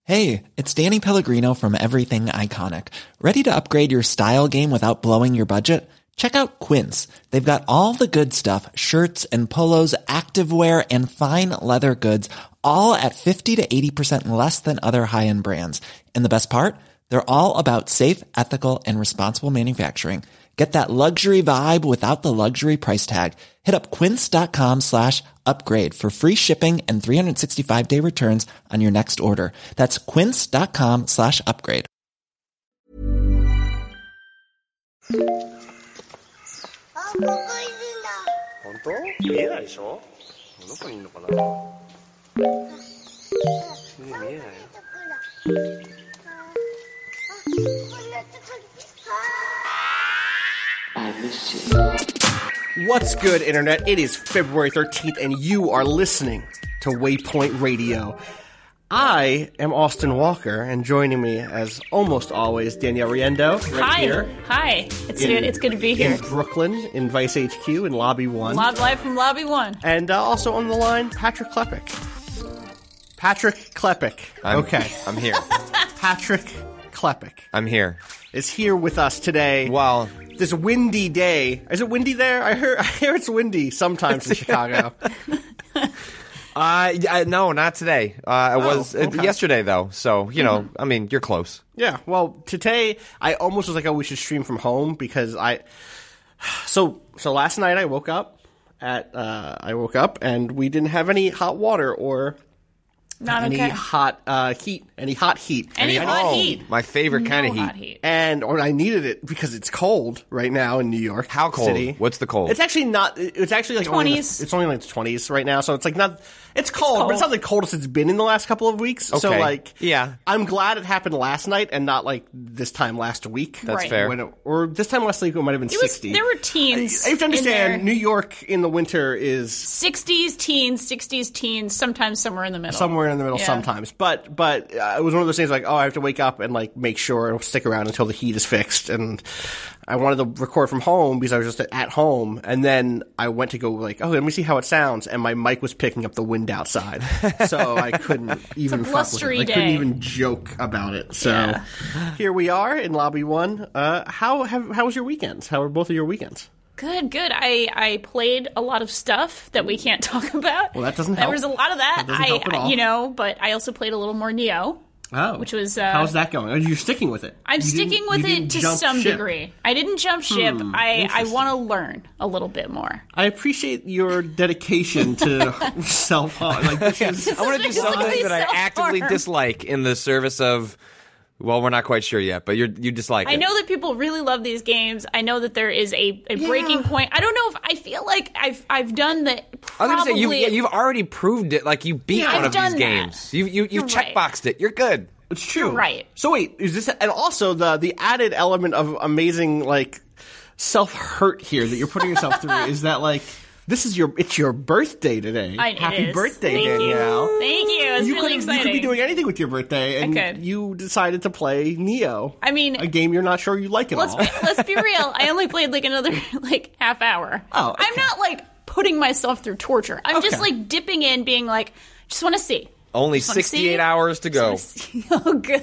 Hey, it's Danny Pellegrino from Everything Iconic. Ready to upgrade your style game without blowing your budget? Check out Quince. They've got all the good stuff, shirts and polos, activewear, and fine leather goods, all at 50 to 80% less than other high-end brands. And the best part? They're all about safe, ethical, and responsible manufacturing. Get that luxury vibe without the luxury price tag. Hit up quince.com/upgrade for free shipping and 365-day returns on your next order. That's quince.com/upgrade. 本当？見えないでしょ？どこにいるのかな？見えないよ。What's good, Internet? It is February 13th, and you are listening to Waypoint Radio. I am Austin Walker, and joining me, as almost always, Danielle Riendo. Hi. Here. Hi. It's good to be here. In Brooklyn, in Vice HQ, in Lobby 1. Live from Lobby 1. And also on the line, Patrick Klepek. Patrick Klepek. Okay. I'm here. Patrick Klepek. I'm here. Is here with us today. Well, this windy day. Is it windy there? I hear it's windy sometimes in Chicago. No, not today. It was yesterday, though. So, you know, I mean, you're close. Yeah, well, today, I almost was like, oh, we should stream from home because So last night I woke up and we didn't have any hot water or any hot heat. Any hot heat. My favorite kind of heat. Or I needed it because it's cold right now in New York. How cold? City. What's the cold? It's actually not. It's actually like 20s. It's only like the 20s right now, so it's like not. It's cold, but it's not the coldest it's been in the last couple of weeks. Okay. So like, yeah, I'm glad it happened last night and not like this time last week. That's fair. Or this time last week it might have been 60. There were teens. I have to understand. New York in the winter is 60s teens, sometimes somewhere in the middle. Sometimes. But it was one of those things like, oh, I have to wake up and like make sure and stick around until the heat is fixed. And I wanted to record from home because I was just at home. And then I went to go like, oh, let me see how it sounds. And my mic was picking up the wind outside. So I couldn't even fuck with it. I couldn't even joke about it. So Here we are in Lobby 1. How was your weekend? How were both of your weekends? Good. I played a lot of stuff that we can't talk about. Well, that doesn't help. There was a lot of that. That doesn't help at all. But I also played a little more Neo. Oh. Which was... how's that going? Are you sticking with it? I'm sticking with it to some degree. I didn't jump ship. I want to learn a little bit more. I appreciate your dedication to self-harm. Like, I want to do something that I actively dislike in the service of... Well, we're not quite sure yet, but you dislike it. I know that people really love these games. I know that there is a breaking point. I don't know if I feel like I've done the. I was going to say you've already proved it. Like you beat one of these games. You've checkboxed it. You're good. It's true. Right. So wait, is this and also the added element of amazing like self-hurt here that you're putting yourself through is that like. It's your birthday today. Happy birthday, Danielle. Thank you. It's really exciting. You could be doing anything with your birthday, and you decided to play Neo. I mean, a game you're not sure you like at all. Let's be real. I only played like another half hour. Oh, okay. I'm not like putting myself through torture. I'm just like dipping in, being like, just want to see. Only 68 hours to go. Oh, good.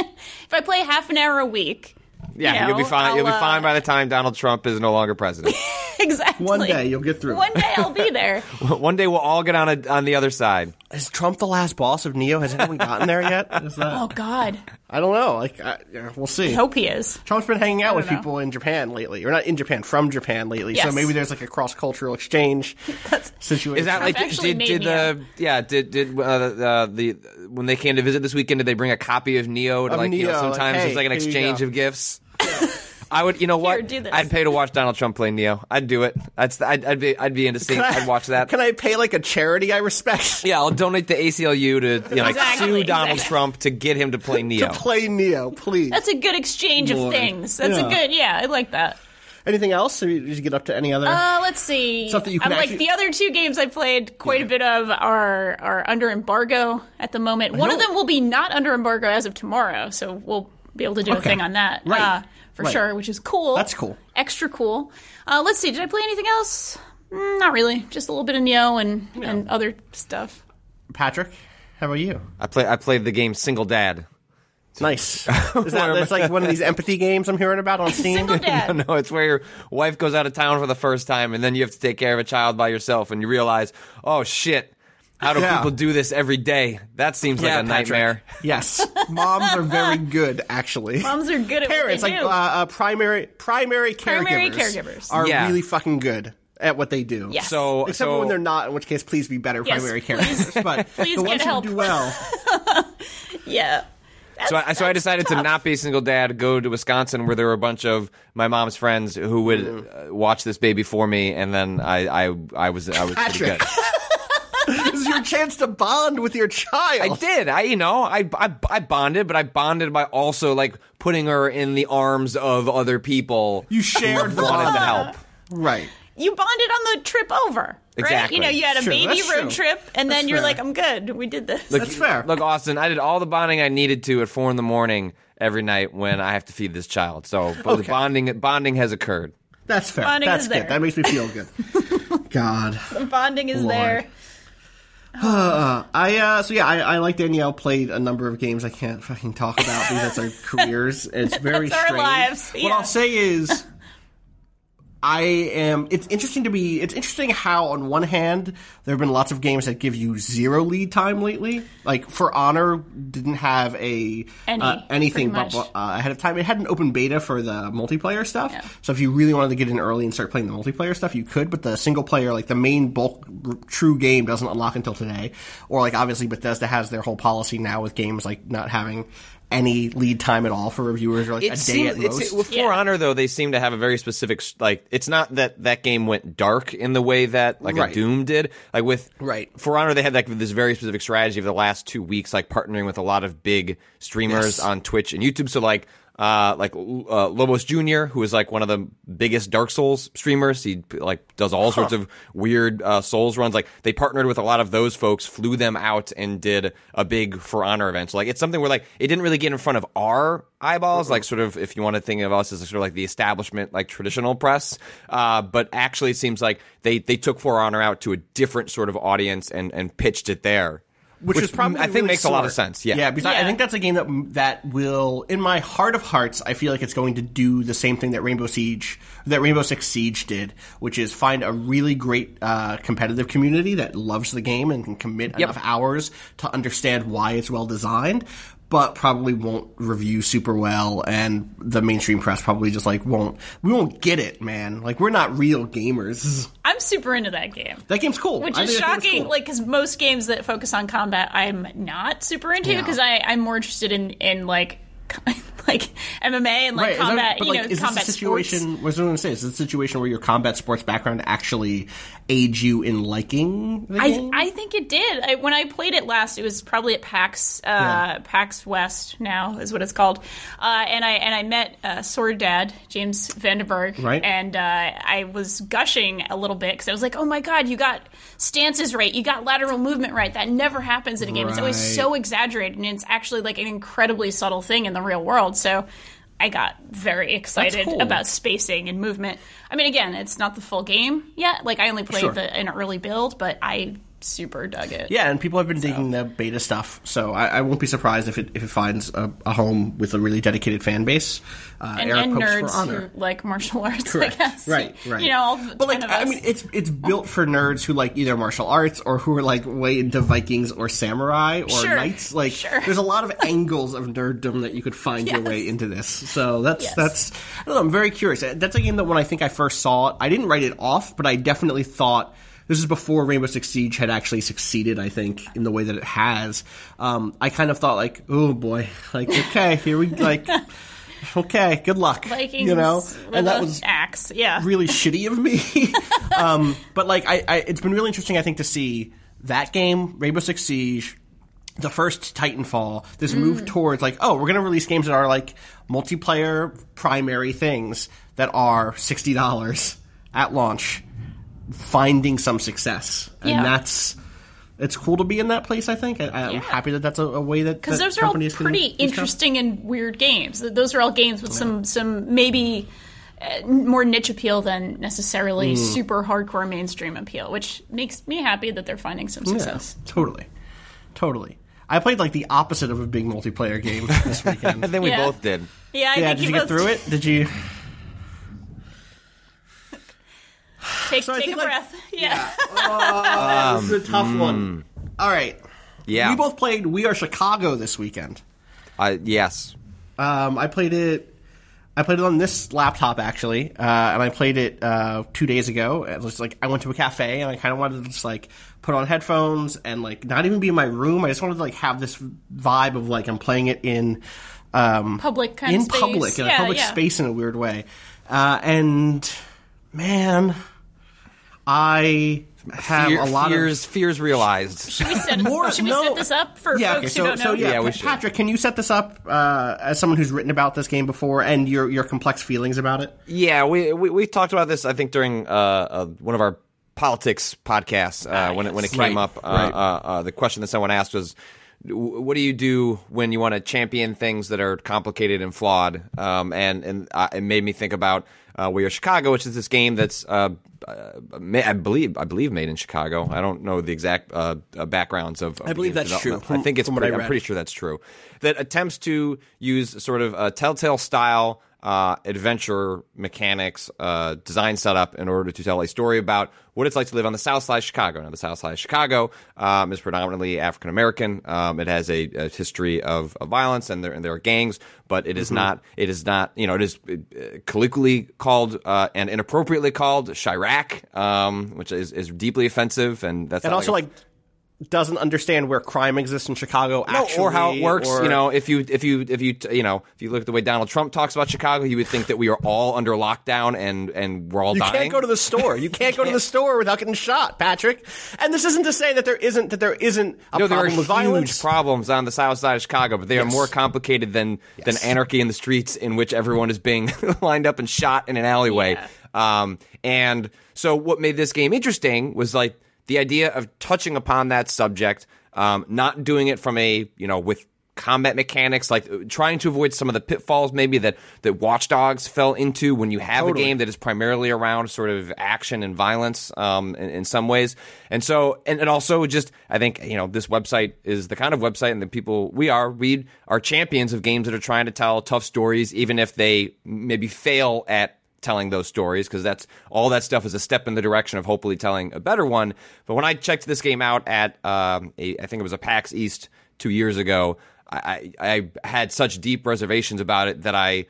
If I play half an hour a week. Yeah, you'll be fine. You'll be fine by the time Donald Trump is no longer president. Exactly. One day you'll get through. One day I'll be there. One day we'll all get on the other side. Is Trump the last boss of Neo? Has anyone gotten there yet? Oh God. I don't know. We'll see. I hope he is. Trump's been hanging out with people in Japan lately, or not in Japan, from Japan lately. Yes. So maybe there's like a cross-cultural exchange situation. Is that like when they came to visit this weekend? Did they bring a copy of Neo? Sometimes it's like an exchange of gifts. I would, you know what? Here, I'd pay to watch Donald Trump play Neo. I'd do it. I'd be into seeing. I'd watch that. Can I pay like a charity I respect? Yeah, I'll donate the ACLU to sue Donald Trump to get him to play Neo. To play Neo, please. That's a good exchange of things. That's a good. Yeah, I like that. Anything else? Or did you get up to any other? Let's see. Stuff that you can like the other two games I played quite a bit of are under embargo at the moment. One of them will be not under embargo as of tomorrow, so we'll be able to do a thing on that. Right. For sure, which is cool. That's cool. Extra cool. Let's see, did I play anything else? Not really. Just a little bit of Neo and other stuff. Patrick? How about you? I played the game Single Dad. Nice. It's like one of these empathy games I'm hearing about on Steam? Single Dad. No, it's where your wife goes out of town for the first time, and then you have to take care of a child by yourself, and you realize, oh, shit, how do people do this every day? That seems like a nightmare. Yes. Moms are very good, actually. Moms are good at Parents, what they do. Like primary caregivers are really fucking good at what they do. Yes. Except for when they're not, in which case, please be better primary caregivers. But please the ones get help. who do well. Yeah. So I decided to not be a single dad, go to Wisconsin where there were a bunch of my mom's friends who would watch this baby for me, and then I was pretty good. This is your chance to bond with your child. I did. I bonded, but I bonded by also like putting her in the arms of other people. You shared the wanted bond. to help. Right. You bonded on the trip over, right? Exactly. You had a baby road trip, and then you're like, I'm good. We did this. That's fair. Look, Austin, I did all the bonding I needed to at 4 a.m. every night when I have to feed this child. So the bonding has occurred. That's fair. Bonding That's is good. there. That makes me feel good. God. The bonding is there. I like Danielle played a number of games I can't fucking talk about because that's our careers. It's very That's our strange. lives. What I'll say is it's interesting how on one hand there have been lots of games that give you 0 lead time lately. Like For Honor didn't have anything but ahead of time. It had an open beta for the multiplayer stuff. Yeah. So if you really wanted to get in early and start playing the multiplayer stuff, you could, but the single player, like the main bulk true game doesn't unlock until today. Or like obviously Bethesda has their whole policy now with games like not having any lead time at all for reviewers, or like a day at most. With For Honor, though, they seem to have a very specific, like, it's not that game went dark in the way that, like, a Doom did. Like, with For Honor, they had, like, this very specific strategy of the last 2 weeks, like, partnering with a lot of big streamers on Twitch and YouTube. So, like Lobos Jr., who is like one of the biggest Dark Souls streamers. He like does all sorts of weird Souls runs. Like they partnered with a lot of those folks, flew them out, and did a big For Honor event. So like it's something where like it didn't really get in front of our eyeballs, like sort of if you want to think of us as sort of like the establishment, like traditional press. But actually, it seems like they took For Honor out to a different sort of audience and pitched it there. Which is probably I think really makes smart. a lot of sense. Yeah, because I think that's a game that will, in my heart of hearts, I feel like it's going to do the same thing that Rainbow Six Siege did, which is find a really great competitive community that loves the game and can commit enough hours to understand why it's well designed, but probably won't review super well, and the mainstream press probably just like we won't get it, man. Like we're not real gamers. I'm super into that game. That game's cool. Which is shocking, cool. Like, because most games that focus on combat, I'm not super into, because I'm more interested in like MMA and like combat, combat situation, sports. What was I going to say? Is this a situation where your combat sports background actually aids you in liking the game? I think it did. When I played it last, it was probably at PAX West now is what it's called, and I met Sword Dad James Vandenberg, right? And I was gushing a little bit because I was like, oh my god, you got stances right, you got lateral movement right. That never happens in a game. It's always so exaggerated, and it's actually like an incredibly subtle thing in the real world. So I got very excited about spacing and movement. I mean, again, it's not the full game yet. Like, I only played an early build, but I super dug it. Yeah, and people have been digging the beta stuff, so I won't be surprised if it finds a home with a really dedicated fan base. And nerds who like martial arts, correct. I guess. Right. You know, all but like, I mean, it's built for nerds who like either martial arts or who are like way into Vikings or samurai or knights. Like, there's a lot of angles of nerddom that you could find your way into this. So that's I don't know, I'm very curious. That's a game that when I think I first saw it, I didn't write it off, but I definitely thought. This is before Rainbow Six Siege had actually succeeded, I think, in the way that it has. I kind of thought, like, oh boy, like, okay, here we, like, okay, good luck. Vikings, you know? And that was axe, really shitty of me. But, like, it's been really interesting, I think, to see that game, Rainbow Six Siege, the first Titanfall, this move towards, like, oh, we're going to release games that are, like, multiplayer primary things that are $60 at launch. Finding some success, and it's cool to be in that place. I think I'm happy that that's a way that because those are all pretty interesting and weird games. Those are all games with some maybe more niche appeal than necessarily super hardcore mainstream appeal, which makes me happy that they're finding some success. Yeah, totally. I played like the opposite of a big multiplayer game this weekend. I think we both did. Yeah, I think did you get through it? Did you? Take a breath. Yeah. This is a tough one. All right. Yeah. We both played We Are Chicago this weekend. Yes. I played it on this laptop, actually, and I played it 2 days ago. It was like I went to a cafe, and I kind of wanted to just like put on headphones and like not even be in my room. I just wanted to like have this vibe of like I'm playing it in public kind of space. In a public space in a weird way. And man, I have a lot of fears realized. Should we set this up for folks who don't know? We should. Patrick, can you set this up as someone who's written about this game before and your complex feelings about it? Yeah, we talked about this I think during one of our politics podcasts when it came up. The question that someone asked was, what do you do when you want to champion things that are complicated and flawed? And it made me think about We Are Chicago, which is this game that's I believe made in Chicago. I don't know the exact backgrounds of I believe that's true. I think it's. I'm pretty sure that's true. That attempts to use sort of a Telltale style adventure mechanics, design setup in order to tell a story about what it's like to live on the South Side of Chicago. Now, the South Side of Chicago is predominantly African American. It has a history of violence, and there are gangs, but it is not. It is not. It is colloquially called and inappropriately called Chirac, which is deeply offensive, and that's also like doesn't understand where crime exists in Chicago, actually, or how it works. If you look at the way Donald Trump talks about Chicago, you would think that we are all under lockdown and we're all dying. You can't go to the store. You can't go to the store without getting shot, Patrick. And this isn't to say that there isn't a problem with violence. There are huge problems on the South Side of Chicago, but they are more complicated than anarchy in the streets in which everyone is being lined up and shot in an alleyway. Yeah. And so what made this game interesting was like the idea of touching upon that subject, not doing it from with combat mechanics, like trying to avoid some of the pitfalls maybe that Watch Dogs fell into when you have a game that is primarily around sort of action and violence in some ways. And so, and also just, I think, this website is the kind of website and the people we are champions of games that are trying to tell tough stories, even if they maybe fail at telling those stories, because that's all that stuff is a step in the direction of hopefully telling a better one. But when I checked this game out at I think it was a PAX East 2 years ago, I had such deep reservations about it that I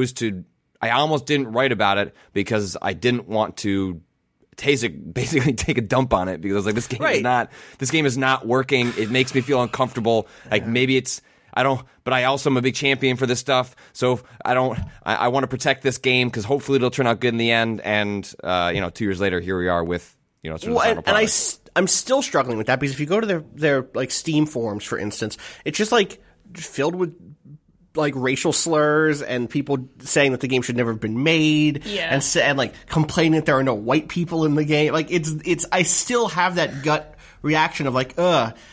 almost didn't write about it because I didn't want to basically take a dump on it, because I was like, this game is not working. It makes me feel uncomfortable. Like maybe but I also am a big champion for this stuff. So I want to protect this game because hopefully it'll turn out good in the end. And 2 years later, here we are with sort of the final product. I'm still struggling with that, because if you go to their like Steam forums, for instance, it's just like filled with like racial slurs and people saying that the game should never have been made, and like complaining that there are no white people in the game. Like it's I still have that gut reaction of like,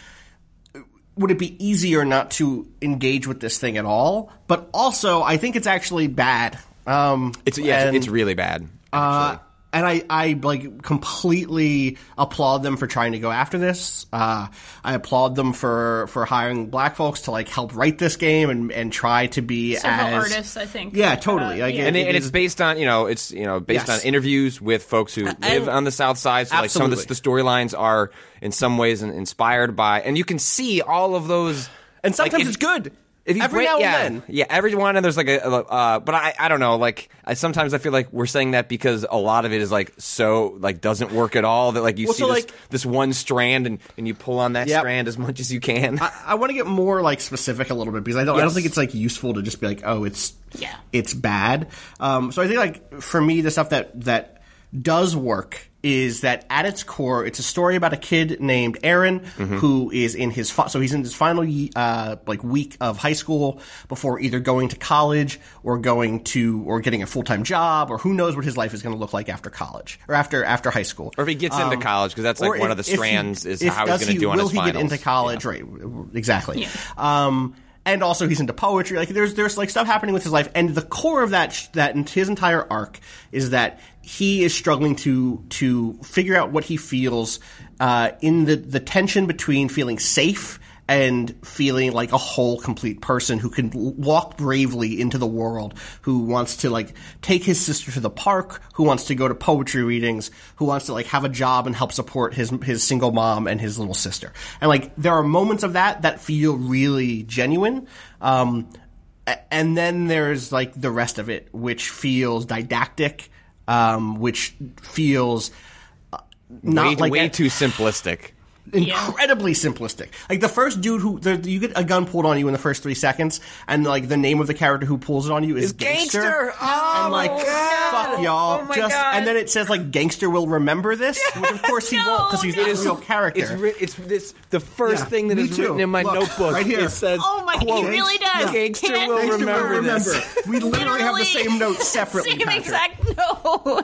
would it be easier not to engage with this thing at all? But also, I think it's actually bad. It's really bad. And I like completely applaud them for trying to go after this. I applaud them for hiring black folks to like help write this game and try to be several artists, I think. Yeah, totally. It's based on on interviews with folks who live on the South Side. So like some of the storylines are in some ways inspired by, and you can see all of those. And sometimes it's good. Every now and then. Yeah, every one, and there's like but I don't know, like, sometimes I feel like we're saying that because a lot of it is like so, like, doesn't work at all, that like you see this one strand and you pull on that strand as much as you can. I want to get more like specific a little bit, because I don't think it's like useful to just be like, oh, it's bad. So I think like for me, the stuff that does work is that at its core, it's a story about a kid named Aaron who is in his he's in his final week of high school before either going to college or getting a full-time job, or who knows what his life is going to look like after college or after high school, or if he gets into college, because that's like one of the strands is how he's going to do on his finals. Will he get into college? Right, exactly. Yeah. And also he's into poetry. Like there's like stuff happening with his life, and the core of that his entire arc is that he is struggling to figure out what he feels in the tension between feeling safe and feeling like a whole, complete person who can walk bravely into the world, who wants to like take his sister to the park, who wants to go to poetry readings, who wants to like have a job and help support his single mom and his little sister. And like there are moments of that feel really genuine. And then there's like the rest of it, which feels didactic, which feels way too simplistic. Incredibly simplistic. Like the first dude you get a gun pulled on you in the first 3 seconds, and like the name of the character who pulls it on you is Gangster. Oh, and like, fuck y'all. And then it says like Gangster will remember this, which of course he won't because he's not a real character. It's the first thing that is written in my notebook. Right here. It says, "Oh my god, he really does." Gangster will remember this. We literally have the same note separately. Same exact note.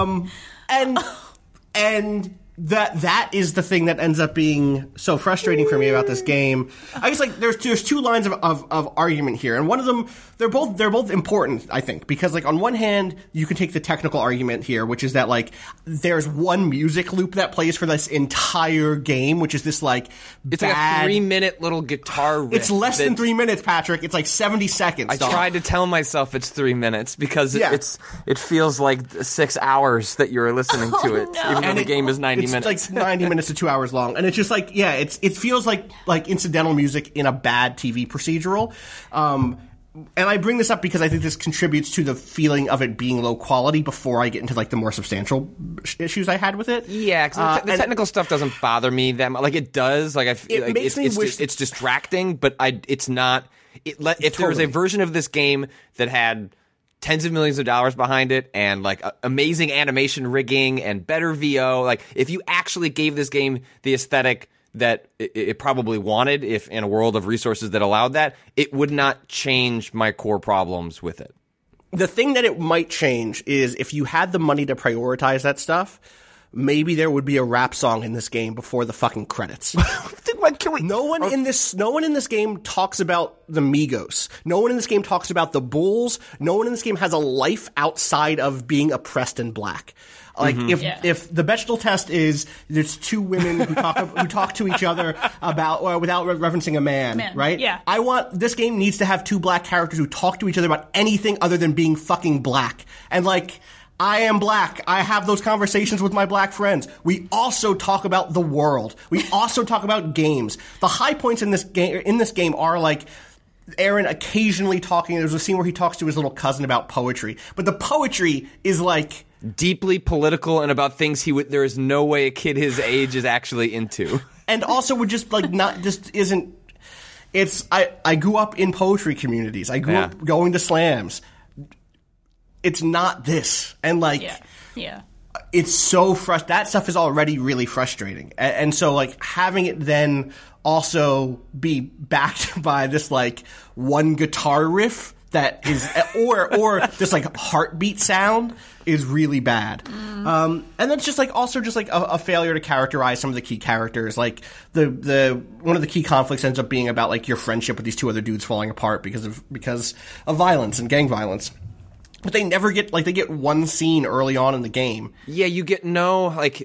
And that is the thing that ends up being so frustrating for me about this game. I guess like there's two lines of argument here, and one of them they're both important, I think, because like on one hand you can take the technical argument here, which is that like there's one music loop that plays for this entire game, which is this like it's like a 3-minute little guitar riff. It's less than 3 minutes, Patrick. It's like 70 seconds. I tried to tell myself it's 3 minutes because it feels like 6 hours that you're listening to it, even though the game is 90 minutes. It's like 90 minutes to 2 hours long, and it's just like it feels like incidental music in a bad TV procedural. And I bring this up because I think this contributes to the feeling of it being low quality before I get into like the more substantial issues I had with it. Yeah, because the technical stuff doesn't bother me that much. Like it does. Like I feel like it's distracting, but it's not. If there was a version of this game that had tens of millions of dollars behind it and like amazing animation rigging and better VO, like if you actually gave this game the aesthetic that it probably wanted, if in a world of resources that allowed that, it would not change my core problems with it. The thing that it might change is if you had the money to prioritize that stuff, maybe there would be a rap song in this game before the fucking credits. No one in this game talks about the Migos. No one in this game talks about the Bulls. No one in this game has a life outside of being oppressed and black. Like if the Bechdel test is there's two women who talk to each other about or without referencing a man, right? Yeah. This game needs to have two black characters who talk to each other about anything other than being fucking black. And like I am black. I have those conversations with my black friends. We also talk about the world. We also talk about games. The high points in this game are like Aaron occasionally talking. There's a scene where he talks to his little cousin about poetry, but the poetry is like deeply political and about things there is no way a kid his age is actually into. And also would just like isn't. I grew up in poetry communities. I grew up going to slams. It's not this. And like, it's so frustrating. That stuff is already really frustrating. And so like having it then also be backed by this like one guitar riff that is, or this like heartbeat sound is really bad. And then it's just like also just like a failure to characterize some of the key characters. Like the one of the key conflicts ends up being about like your friendship with these two other dudes falling apart because of violence and gang violence. But they never get, like, they get one scene early on in the game. Yeah, you get no, like,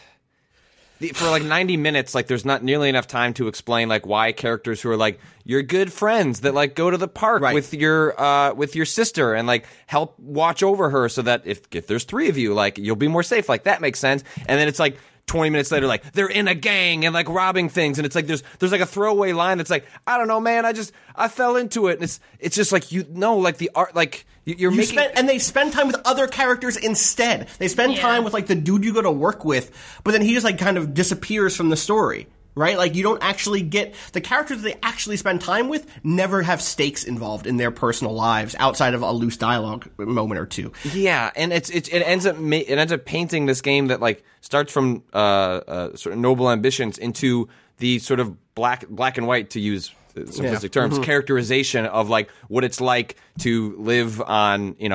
for, like, 90 minutes, like, there's not nearly enough time to explain, like, why characters who are, like, your good friends that, like, go to the park with your sister and, like, help watch over her so that if there's three of you, like, you'll be more safe. Like, that makes sense. And then it's, like, 20 minutes later, like, they're in a gang and, like, robbing things. And it's, like, there's like, a throwaway line that's, like, I don't know, man, I fell into it. And it's just, like, like, the art, like... And they spend time with other characters instead. They spend time with, like, the dude you go to work with, but then he just, like, kind of disappears from the story, right? Like, you don't actually get... The characters they actually spend time with never have stakes involved in their personal lives outside of a loose dialogue moment or two. Yeah, and it ends up painting this game that, like, starts from sort of noble ambitions into the sort of black and white, to use simplistic terms, characterization of like what it's like to live on, in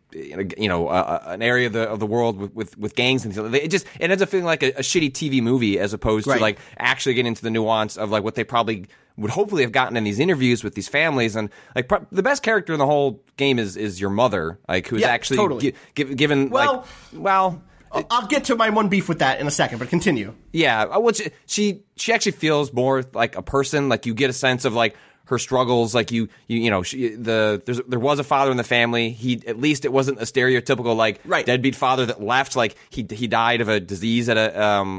an area of the world with gangs and things. It ends up feeling like a shitty TV movie as opposed to like actually getting into the nuance of like what they probably would hopefully have gotten in these interviews with these families. And like the best character in the whole game is your mother, like who's actually given I'll get to my one beef with that in a second, but continue. Yeah, well, she actually feels more like a person. Like, you get a sense of like her struggles. Like there was a father in the family. At least it wasn't a stereotypical like deadbeat father that left. Like he died of a disease at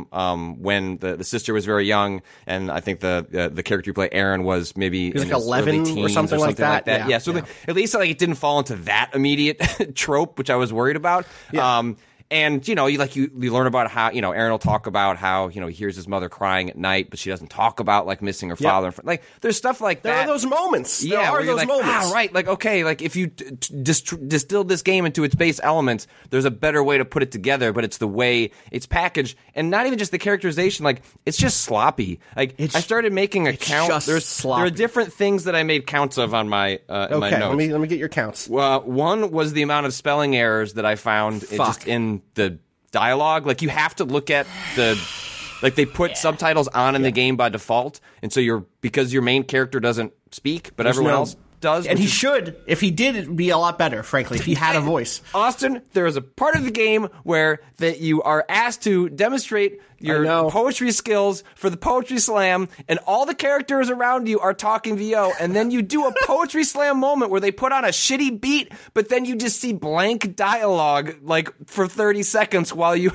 when the sister was very young, and I think the character you play, Aaron, was maybe like 11 or something like that. Yeah, so at least like it didn't fall into that immediate trope, which I was worried about. Yeah. And, you learn about how, Aaron will talk about how, he hears his mother crying at night, but she doesn't talk about, like, missing her father. Like, there's stuff like that. There are those moments. There are those moments. Right. Like, okay, like, if you distilled this game into its base elements, there's a better way to put it together, but it's the way it's packaged. And not even just the characterization, like, it's just sloppy. Like, I started making a count. There are different things that I made counts of on my in my notes. Let me get your counts. One was the amount of spelling errors that I found just in the dialogue. Like, you have to look at they put subtitles on in the game by default, and so because your main character doesn't speak, but everyone else does. And he should. If he did, it'd be a lot better, frankly, if he had a voice. Austin, there is a part of the game where that you are asked to demonstrate your poetry skills for the poetry slam, and all the characters around you are talking VO, and then you do a poetry slam moment where they put on a shitty beat, but then you just see blank dialogue like for 30 seconds while you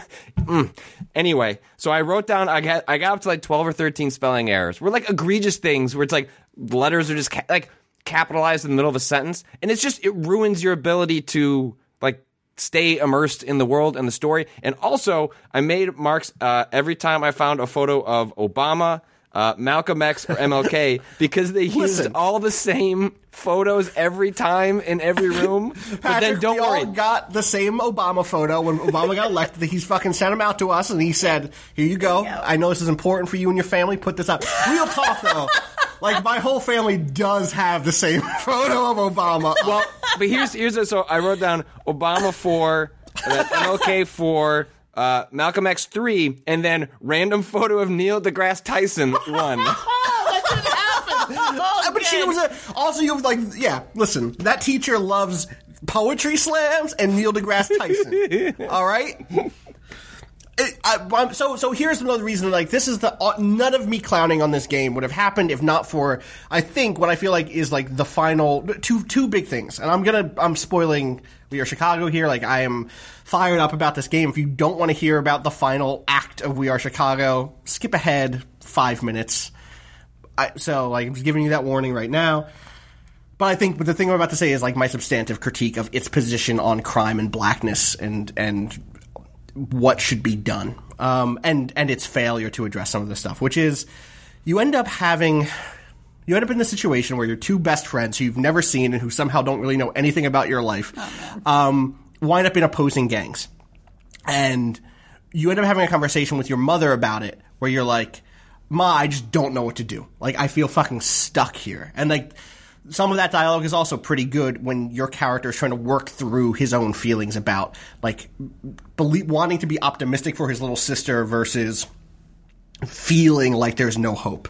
Anyway, so I wrote down, I got up to like 12 or 13 spelling errors. Were like egregious things where it's like letters are just capitalized in the middle of a sentence, and it ruins your ability to like stay immersed in the world and the story. And also, I made marks every time I found a photo of Obama, Malcolm X, or MLK because they used all the same photos every time in every room. Patrick, but then don't worry. We all got the same Obama photo when Obama got elected. He's fucking sent them out to us, and he said, "Here you go. I know this is important for you and your family. Put this up." Real talk, though. Like, my whole family does have the same photo of Obama. Well, but here's so I wrote down Obama 4, MLK 4, Malcolm X 3, and then random photo of Neil deGrasse Tyson 1. That didn't happen. But she was you have listen, that teacher loves poetry slams and Neil deGrasse Tyson. All right? So here's another reason, like, this is none of me clowning on this game would have happened if not for, I think, what I feel like is, like, the final, two big things. And I'm spoiling We Are Chicago here. Like, I am fired up about this game. If you don't want to hear about the final act of We Are Chicago, skip ahead 5 minutes. I'm just giving you that warning right now. But the thing I'm about to say is, like, my substantive critique of its position on crime and blackness and what should be done, and its failure to address some of this stuff, which is you end up in the situation where your two best friends who you've never seen and who somehow don't really know anything about your life wind up in opposing gangs. And you end up having a conversation with your mother about it where you're like, "Ma, I just don't know what to do. Like, I feel fucking stuck here." And, like, some of that dialogue is also pretty good when your character is trying to work through his own feelings about, like, wanting to be optimistic for his little sister versus feeling like there's no hope.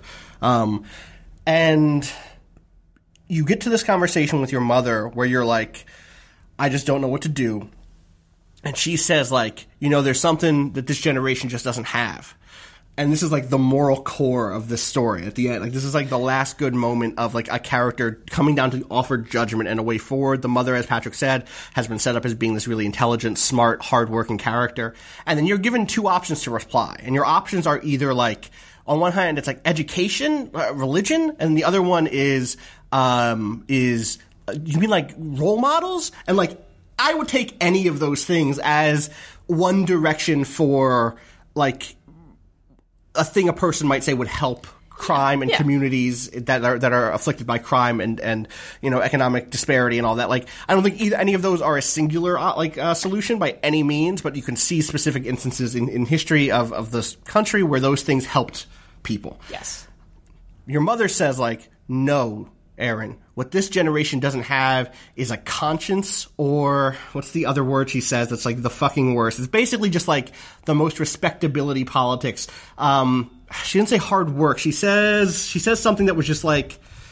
And you get to this conversation with your mother where you're like, "I just don't know what to do." And she says, like, there's something that this generation just doesn't have. And this is, like, the moral core of this story at the end. Like, this is, like, the last good moment of, like, a character coming down to offer judgment and a way forward. The mother, as Patrick said, has been set up as being this really intelligent, smart, hardworking character. And then you're given two options to reply. And your options are either, like, on one hand, it's, like, education, religion, and the other one is you mean, like, role models? And, like, I would take any of those things as one direction for, like, a thing a person might say would help crime and communities that are afflicted by crime and economic disparity and all that. Like, I don't think any of those are a singular solution by any means, but you can see specific instances in history of this country where those things helped people. Yes. Your mother says, like, "No, Aaron, what this generation doesn't have is a conscience," or what's the other word she says that's, like, the fucking worst? It's basically just, like, the most respectability politics. She didn't say hard work. She says something that was just, like,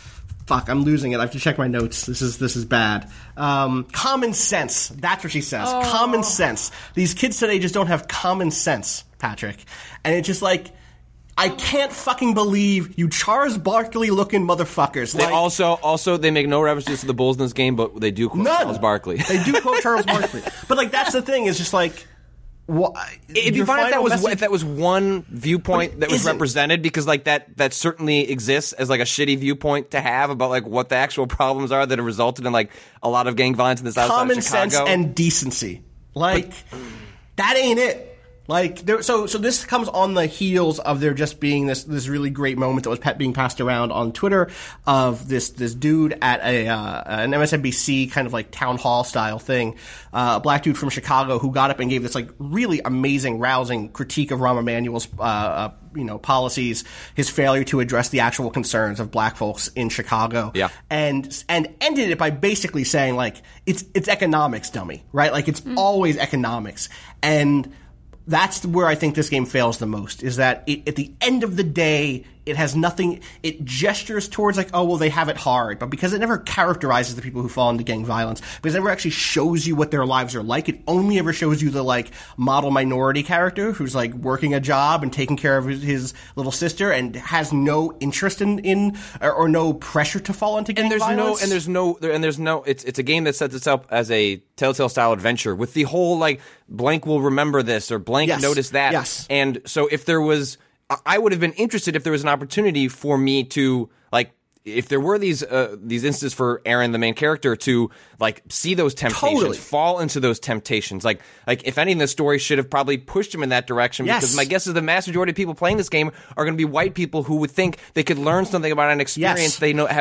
Fuck, I'm losing it. I have to check my notes. This is bad. Common sense. That's what she says. Oh. Common sense. These kids today just don't have common sense, Patrick. And it's just like, I can't fucking believe you Charles Barkley-looking motherfuckers. They also they make no references to the Bulls in this game, but they do quote Charles Barkley. They do quote Charles Barkley. But, like, that's the thing, is just like, it'd be fine if that was one viewpoint that was represented, because like that certainly exists as like a shitty viewpoint to have about like what the actual problems are that have resulted in like a lot of gang violence in the south side of Chicago. Common sense and decency, like that ain't it. Like so this comes on the heels of there just being this really great moment that was being passed around on Twitter of this dude at an MSNBC kind of like town hall style thing, a black dude from Chicago who got up and gave this like really amazing, rousing critique of Rahm Emanuel's policies, his failure to address the actual concerns of black folks in Chicago, and ended it by basically saying like it's economics, dummy, right? Like it's always economics. And that's where I think this game fails the most, is that at the end of the day, it has nothing, it gestures towards like, oh, well, they have it hard, but because it never characterizes the people who fall into gang violence, because it never actually shows you what their lives are like, it only ever shows you the like model minority character who's like working a job and taking care of his little sister and has no interest in or no pressure to fall into gang violence. There's no, it's a game that sets itself as a Telltale style adventure with the whole like blank will remember this or blank notice that. Yes. And so if there was, I would have been interested if there was an opportunity for me to like, if there were these instances for Aaron, the main character, to like see those temptations, fall into those temptations. Like if anything, the story should have probably pushed him in that direction. Because my guess is the mass majority of people playing this game are going to be white people who would think they could learn something about an experience they know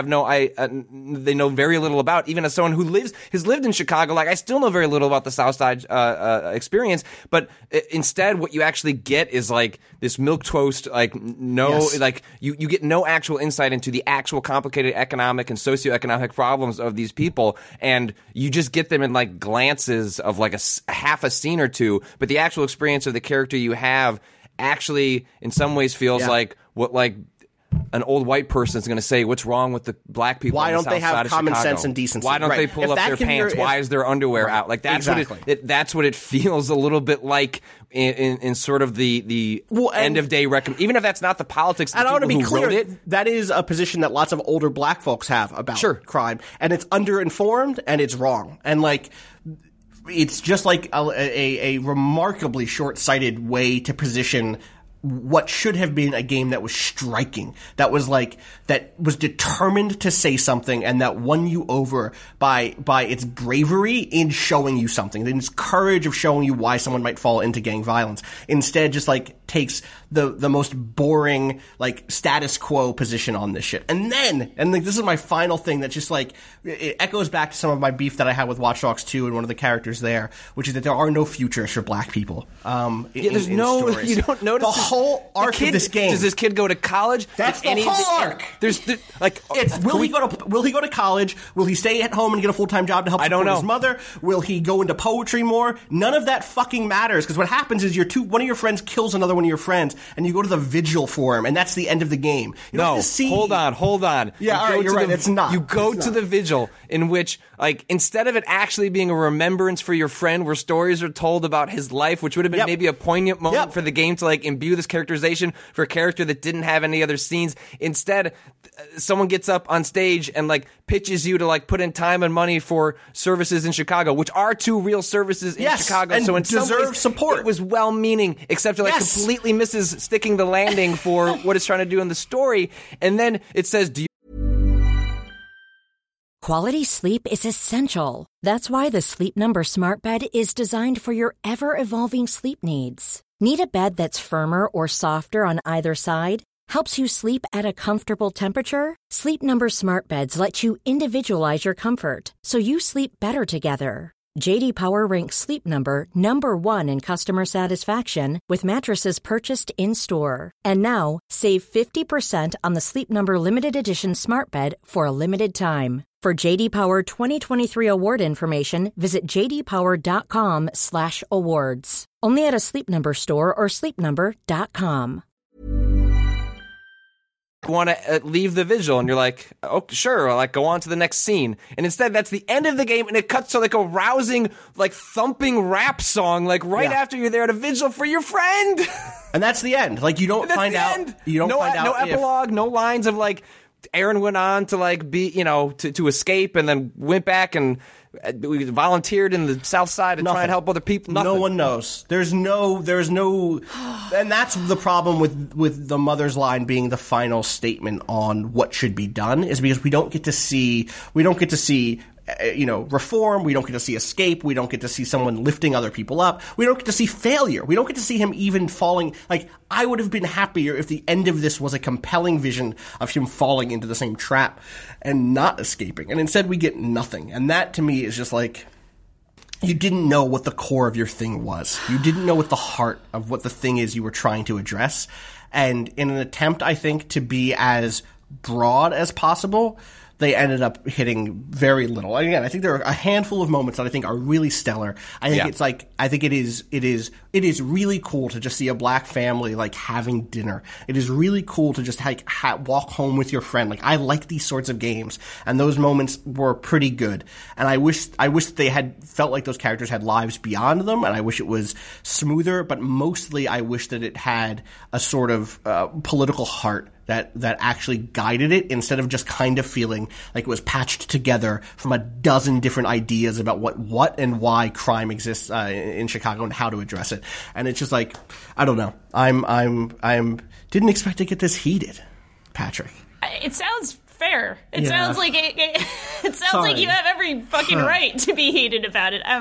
very little about. Even as someone who has lived in Chicago, like I still know very little about the South Side experience. But instead, what you actually get is like this milquetoast, like like you get no actual insight into the actual complicated economic and socioeconomic problems of these people, and you just get them in like glances of like a half a scene or two, but the actual experience of the character you have actually in some ways feels like what like an old white person is going to say, what's wrong with the black people? Why don't they have common sense and decency? Why don't they pull up their pants? Why is their underwear out? Like that's that's what it feels a little bit like in sort of the end of day even if that's not the politics. And I want to be clear, that is a position that lots of older black folks have about crime, and it's underinformed and it's wrong, and like it's just like a remarkably short-sighted way to position what should have been a game that was striking, that was determined to say something, and that won you over by its bravery in showing you something, its courage of showing you why someone might fall into gang violence. Instead, just like takes the most boring like status quo position on this shit. And like this is my final thing that just like it echoes back to some of my beef that I had with Watch Dogs 2 and one of the characters there, which is that there are no futures for black people. There's no stories. You don't notice the whole arc of this game. Does this kid go to college? That's the whole arc. Will he go to college? Will he stay at home and get a full-time job to help support his mother? Will he go into poetry more? None of that fucking matters, because what happens is one of your friends kills another one of your friends, and you go to the vigil for him, and that's the end of the game. Hold on. Yeah, you're right. It's not. You go to the vigil, in which, like, instead of it actually being a remembrance for your friend, where stories are told about his life, which would have been maybe a poignant moment for the game to like imbue this characterization for a character that didn't have any other scenes. Instead, someone gets up on stage and like pitches you to like put in time and money for services in Chicago, which are two real services in Chicago. And so in deserve some ways, support. It was well-meaning, except it like completely misses sticking the landing for what it's trying to do in the story. And then it says, Quality sleep is essential. That's why the Sleep Number Smart Bed is designed for your ever-evolving sleep needs. Need a bed that's firmer or softer on either side? Helps you sleep at a comfortable temperature? Sleep Number Smart Beds let you individualize your comfort, so you sleep better together. J.D. Power ranks Sleep Number number 1 in customer satisfaction with mattresses purchased in-store. And now, save 50% on the Sleep Number Limited Edition Smart Bed for a limited time. For J.D. Power 2023 award information, visit jdpower.com/awards. Only at a Sleep Number store or sleepnumber.com. want to leave the vigil, and you're like, oh, sure, like go on to the next scene. And instead, that's the end of the game, and it cuts to like a rousing, like thumping rap song, like right after you're there at a vigil for your friend. And that's the end. Like you don't find out. You don't find out. No epilogue. No lines of like Aaron went on to like be, to escape, and then went back and we volunteered in the South Side to try and help other people. Nothing. No one knows. There's no, and that's the problem with the mother's line being the final statement on what should be done, is because we don't get to see reform. We don't get to see escape. We don't get to see someone lifting other people up. We don't get to see failure. We don't get to see him even falling. Like, I would have been happier if the end of this was a compelling vision of him falling into the same trap and not escaping. And instead we get nothing. And that to me is just like, you didn't know what the core of your thing was. You didn't know what the heart of what the thing is you were trying to address. And in an attempt, I think, to be as broad as possible, they ended up hitting very little. Again, I think there are a handful of moments that I think are really stellar. I think it is really cool to just see a black family like having dinner. It is really cool to just like walk home with your friend. Like, I like these sorts of games, and those moments were pretty good. And I wish they had felt like those characters had lives beyond them, and I wish it was smoother. But mostly, I wish that it had a sort of political heart that actually guided it, instead of just kind of feeling like it was patched together from a dozen different ideas about what and why crime exists in Chicago and how to address it. And it's just like, I don't know. I'm didn't expect to get this heated, Patrick. It sounds fair. It sounds like it sounds like you have every fucking right to be heated about it.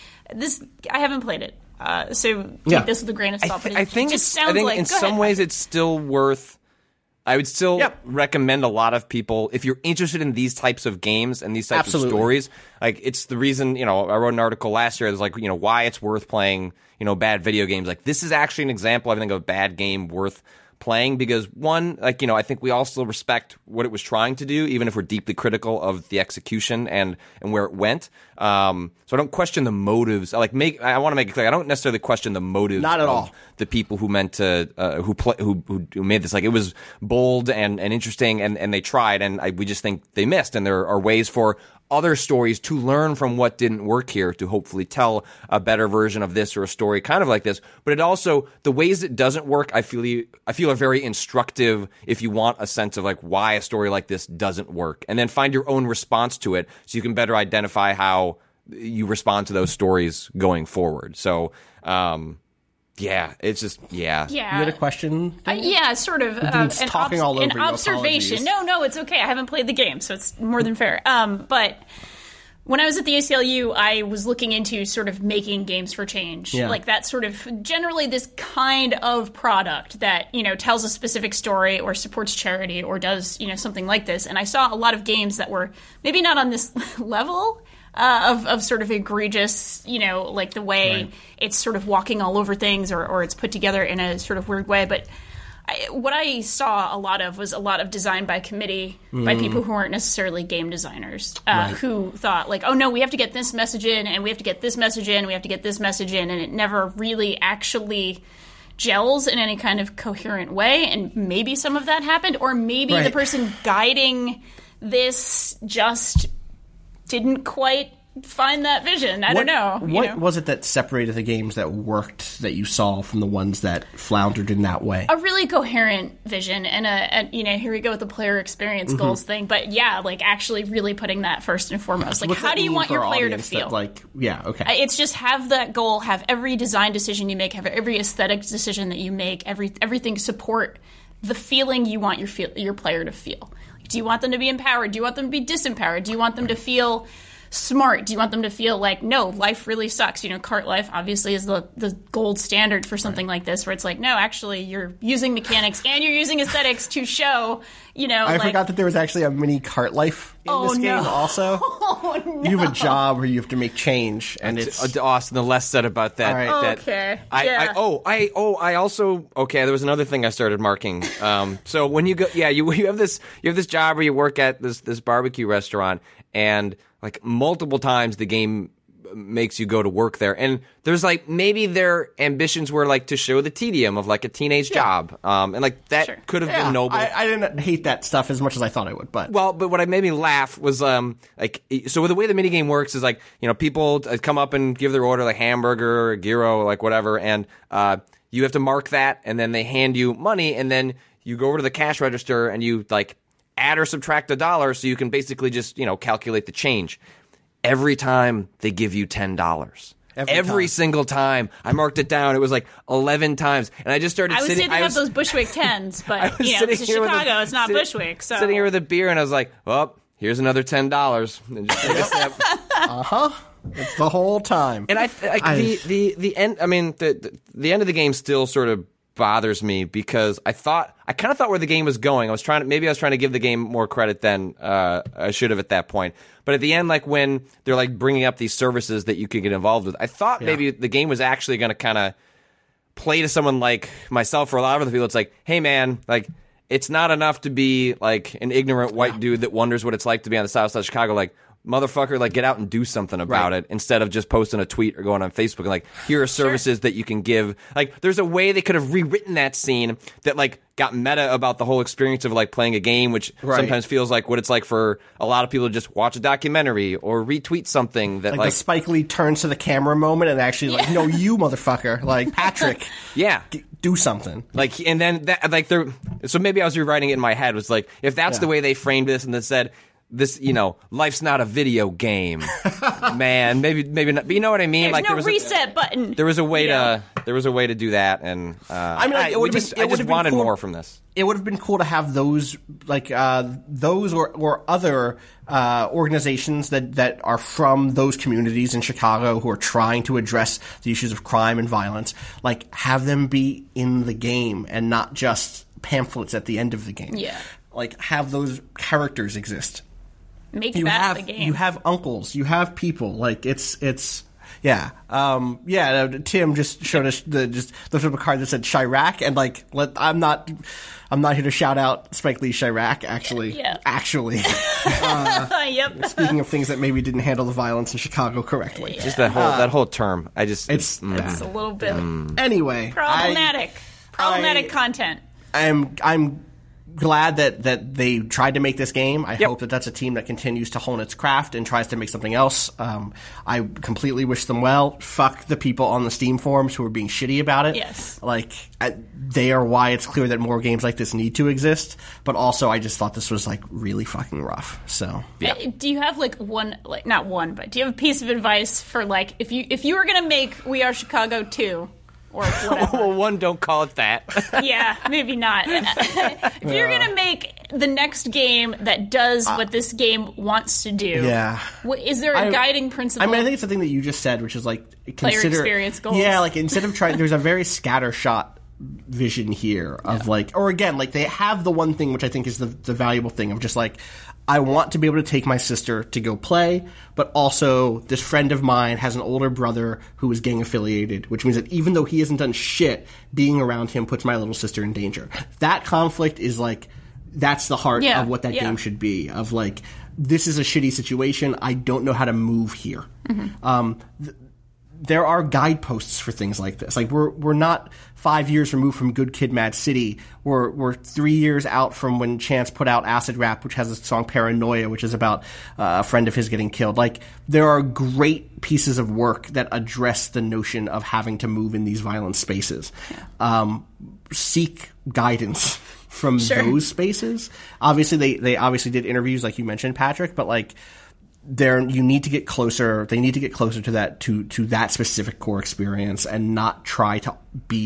I haven't played it, so take this with a grain of salt. I think in some ways it's still worth. I would still recommend a lot of people, if you're interested in these types of games and these types of stories, like, it's the reason, I wrote an article last year that's like, why it's worth playing, bad video games. Like, this is actually an example, I think, of a bad game worth playing, because one, like, I think we all still respect what it was trying to do, even if we're deeply critical of the execution and where it went. So I don't question the motives. I want to make it clear, I don't necessarily question the motives. Not at all. The people who meant to, who made this. Like, it was bold and interesting, and they tried, and we just think they missed. And there are ways for other stories to learn from what didn't work here, to hopefully tell a better version of this, or a story kind of like this. But it also, the ways it doesn't work, I feel are very instructive if you want a sense of like why a story like this doesn't work, and then find your own response to it, so you can better identify how you respond to those stories going forward. So, it's just, Yeah. You had a question? Sort of. Talking all over an observation. Apologies. No, it's okay. I haven't played the game, so it's more than fair. But when I was at the ACLU, I was looking into sort of making games for change. Yeah. Like, that sort of, generally this kind of product that, tells a specific story or supports charity or does, something like this. And I saw a lot of games that were maybe not on this level of sort of egregious, like the way it's sort of walking all over things, or it's put together in a sort of weird way. But what I saw a lot of was a lot of design by committee by people who aren't necessarily game designers, who thought like, oh no, we have to get this message in, and we have to get this message in, we have to get this message in, and it never really actually gels in any kind of coherent way. And maybe some of that happened, or maybe the person guiding this just didn't quite find that vision. I don't know. What was it that separated the games that worked, that you saw, from the ones that floundered in that way? A really coherent vision, and here we go with the player experience goals thing. But like actually really putting that first and foremost. Like, how do you want your player to feel? It's just have that goal, have every design decision you make, have every aesthetic decision that you make, everything support the feeling you want your player to feel. Do you want them to be empowered? Do you want them to be disempowered? Do you want them to feel smart? Do you want them to feel like, no, life really sucks? Cart life obviously is the gold standard for something like this, where it's like, no, actually, you're using mechanics and you're using aesthetics to show, I forgot that there was actually a mini Cart Life in this game also. Oh, no. You have a job where you have to make change, and it's... Austin, the less said about that... All right. Okay. I also... Okay, there was another thing I started marking. So when you go... Yeah, you have this job where you work at this barbecue restaurant, and like multiple times the game makes you go to work there. And there's like maybe their ambitions were like to show the tedium of like a teenage job, and like that could have been noble. I didn't hate that stuff as much as I thought I would, but what made me laugh was like, so the way the minigame works is like, you know, people come up and give their order, like hamburger or gyro, like whatever, and you have to mark that, and then they hand you money, and then you go over to the cash register and you like add or subtract $1 so you can basically just, you know, calculate the change. Every time they give you $10. Every single time. I marked it down. It was like 11 times. And I just started sitting. I would say they have those Bushwick 10s, but you know, this is Chicago. It's not Bushwick. So sitting here with a beer, and I was like, well, here's another $10. And just take a step. It's the whole time. And the end. I mean, the end of the game still sort of bothers me because I kind of thought where the game was going. I was trying to give the game more credit than I should have at that point. But at the end, like when they're like bringing up these services that you could get involved with, I thought maybe the game was actually going to kind of play to someone like myself or a lot of other people. It's like, hey man, like it's not enough to be like an ignorant white dude that wonders what it's like to be on the south side of Chicago. Like, motherfucker, like get out and do something about it instead of just posting a tweet or going on Facebook and like, here are services that you can give. Like, there's a way they could have rewritten that scene that like got meta about the whole experience of like playing a game, which sometimes feels like what it's like for a lot of people to just watch a documentary or retweet something that like the Spike Lee turns to the camera moment and actually like, no, you motherfucker, like Patrick, do something. Like, and then that like so maybe I was rewriting it in my head was like, if that's the way they framed this and they said, this, you know, life's not a video game, man. Maybe not. But you know what I mean? There's like no there was reset button. There was a way to do that, and I mean, like, I just wanted more from this. It would have been cool to have those, like those or other organizations that are from those communities in Chicago who are trying to address the issues of crime and violence. Like, have them be in the game and not just pamphlets at the end of the game. Yeah. Like, have those characters exist. Make that the game. You have uncles. You have people. Like, it's yeah. Tim just showed us just lifted up a card that said Chirac, and like, I'm not here to shout out Spike Lee Chirac. Actually, Yep. Speaking of things that maybe didn't handle the violence in Chicago correctly, just that whole term. It's a little bit anyway problematic content. I'm glad that they tried to make this game. I hope that that's a team that continues to hone its craft and tries to make something else. I completely wish them well. Fuck the people on the Steam forums who are being shitty about it. Yes. Like, they are why it's clear that more games like this need to exist. But also, I just thought this was, like, really fucking rough. So, yeah. Do you have, like, not one, but do you have a piece of advice for, like, if you were going to make We Are Chicago 2... or whatever. Well, one, don't call it that. Yeah, maybe not. If you're going to make the next game that does what this game wants to do, is there a guiding principle? I mean, I think it's the thing that you just said, which is like, player experience goals. Yeah, like instead of trying, there's a very scattershot vision here of like, or again, like they have the one thing which I think is the valuable thing of just like, I want to be able to take my sister to go play, but also this friend of mine has an older brother who is gang affiliated, which means that even though he hasn't done shit, being around him puts my little sister in danger. That conflict is like, that's the heart of what that game should be, of like, this is a shitty situation, I don't know how to move here. Mm-hmm. There are guideposts for things like this. Like, we're not 5 years removed from Good Kid, Mad City. We're 3 years out from when Chance put out Acid Rap, which has a song Paranoia, which is about a friend of his getting killed. Like, there are great pieces of work that address the notion of having to move in these violent spaces. Seek guidance from those spaces. Obviously, they obviously did interviews, like you mentioned, Patrick, but like, you need to get closer. They need to get closer to that specific core experience, and not try to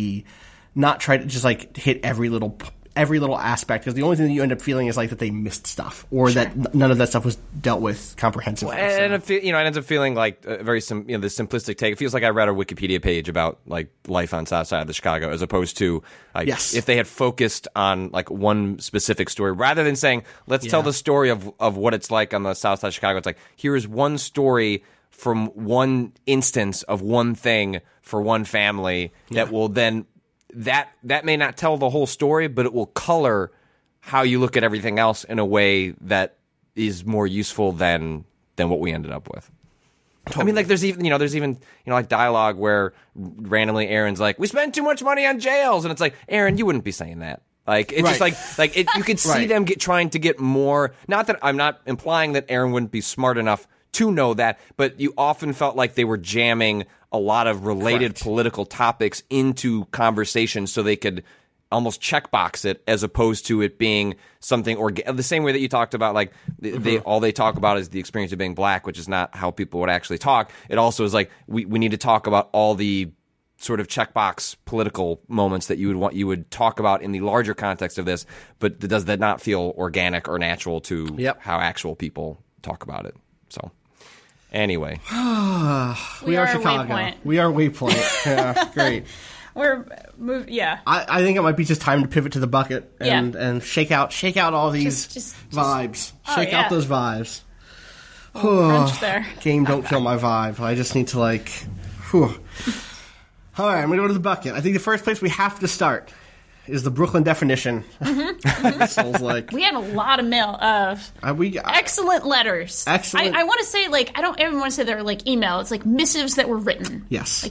just like hit every little aspect, because the only thing that you end up feeling is like that they missed stuff, or that none of that stuff was dealt with comprehensively. And it ends up feeling like a very the simplistic take. It feels like I read a Wikipedia page about like life on South Side of the Chicago, as opposed to like if they had focused on like one specific story, rather than saying let's tell the story of what it's like on the South Side of Chicago. It's like, here's one story from one instance of one thing for one family that will then. That may not tell the whole story, but it will color how you look at everything else in a way that is more useful than what we ended up with. I mean, like, there's even like dialogue where randomly Aaron's like, we spend too much money on jails, and it's like, Aaron, you wouldn't be saying that. Like, it's just like you can see them trying to get more. Not that I'm not implying that Aaron wouldn't be smart enough to know that, but you often felt like they were jamming a lot of related political topics into conversation so they could almost checkbox it, as opposed to it being something the same way that you talked about, like all they talk about is the experience of being black, which is not how people would actually talk. It also is like we need to talk about all the sort of checkbox political moments that you would talk about in the larger context of this, but does that not feel organic or natural to how actual people talk about it? So anyway, we are Chicago. Waypoint. We are Waypoint. Yeah, great. I think it might be just time to pivot to the bucket and shake out all these vibes. Shake out those vibes. Crunch there. Game, don't kill my vibe. I just need to All right, I'm going to go to the bucket. I think the first place we have to start is the Brooklyn definition. Souls-like. We had a lot of mail of excellent letters. Excellent. I want to say, I don't ever want to say they're email. It's missives that were written. Yes.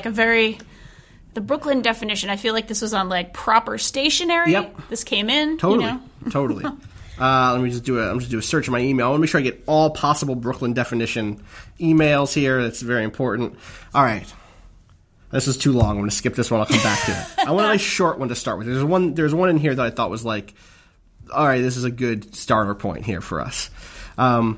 The Brooklyn definition, I feel like this was on proper stationery. Yep. This came in. Totally. Totally. Let me just do a search of my email. I want to make sure I get all possible Brooklyn definition emails here. That's very important. All right. This is too long. I'm going to skip this one. I'll come back to it. I want a nice short one to start with. There's one in here that I thought was all right, this is a good starter point here for us. All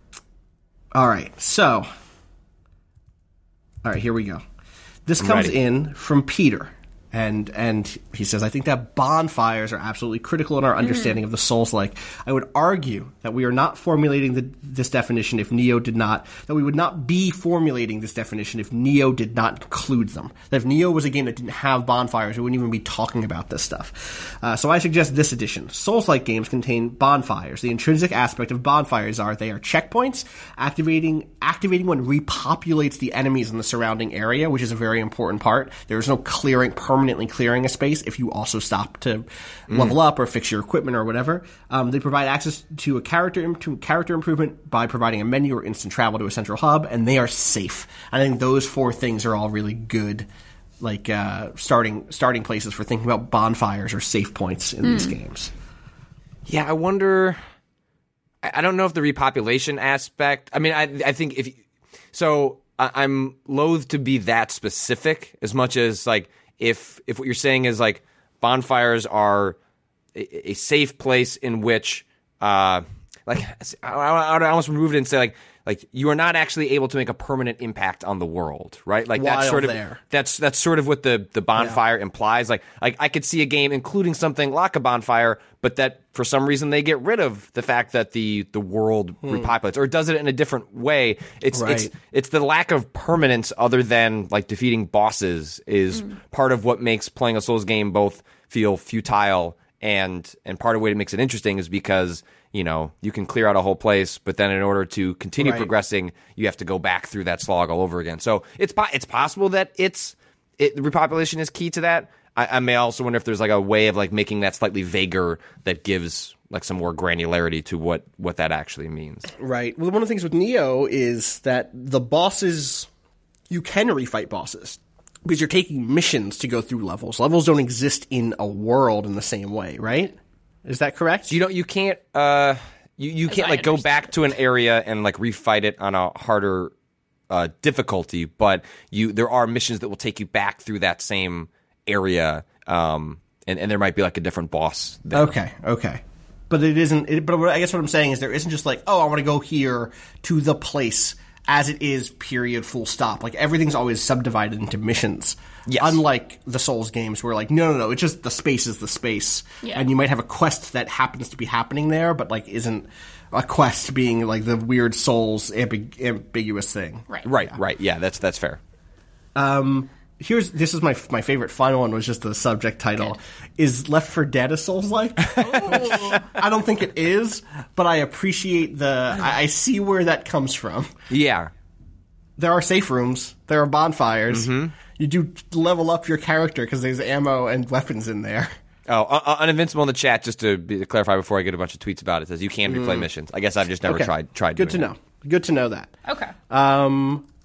right. So, all right, here we go. This comes in from Peter, and he says, I think that bonfires are absolutely critical in our understanding of the Souls-like. I would argue that we are not formulating this definition if Neo did not, that we would not be formulating this definition if Neo did not include them. That if Neo was a game that didn't have bonfires, we wouldn't even be talking about this stuff. So I suggest this edition. Souls-like games contain bonfires. The intrinsic aspect of bonfires they are checkpoints, activating one repopulates the enemies in the surrounding area, which is a very important part. There is no permanently clearing a space if you also stop to level up or fix your equipment or whatever. They provide access to character improvement by providing a menu or instant travel to a central hub, and they are safe. I think those four things are all really good, starting places for thinking about bonfires or safe points in these games. Yeah, I wonder. I don't know if the repopulation aspect. I mean, I think I'm loath to be that specific as much as if what you're saying is bonfires are a safe place in which I almost remove it and say you are not actually able to make a permanent impact on the world, right? That's sort of there. That's sort of what the bonfire implies. I could see a game including something like a bonfire, but that for some reason they get rid of the fact that the world repopulates, or does it in a different way. It's the lack of permanence other than defeating bosses is part of what makes playing a Souls game both feel futile and part of the way it makes it interesting is because you can clear out a whole place, but then in order to continue progressing, you have to go back through that slog all over again. So it's possible that repopulation is key to that. I may also wonder if there's a way of making that slightly vaguer that gives some more granularity to what that actually means. Right. Well, one of the things with Neo is that the bosses, you can refight bosses because you're taking missions to go through levels. Levels don't exist in a world in the same way, right? Is that correct? So you can't you can't go back to an area and refight it on a harder difficulty, but there are missions that will take you back through that same area, and there might be a different boss there. Okay. But it isn't. But I guess what I'm saying is there isn't just I want to go here to the place as it is. Period. Full stop. Everything's always subdivided into missions. Yes. Unlike the Souls games where no, it's just the space is the space. Yeah. And you might have a quest that happens to be happening there, but isn't a quest being the weird Souls ambiguous thing. Right. Yeah, that's fair. This is my favorite final one was just the subject title. Good. Is Left 4 Dead a Souls-like? I don't think it is, but I appreciate I see where that comes from. Yeah. There are safe rooms. There are bonfires. Mm-hmm. You do level up your character because there's ammo and weapons in there. Oh, Uninvincible in the chat, just to clarify before I get a bunch of tweets about it, says you can replay missions. I guess I've just never tried Good doing to know. Good to know that. Okay.